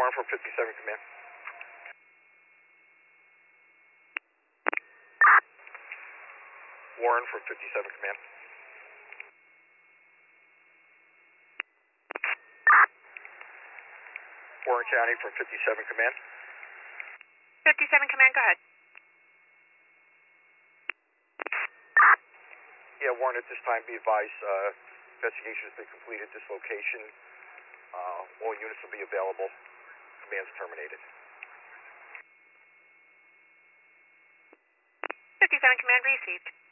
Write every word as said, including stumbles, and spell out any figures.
Warren from fifty-seven Command. Warren from fifty-seven Command. Warren County from fifty-seven Command. fifty-seven Command, go ahead. Yeah, Warren, at this time, be advised, uh, investigation has been completed at this location. Uh, all units will be available. Command's terminated. fifty-seven Command received.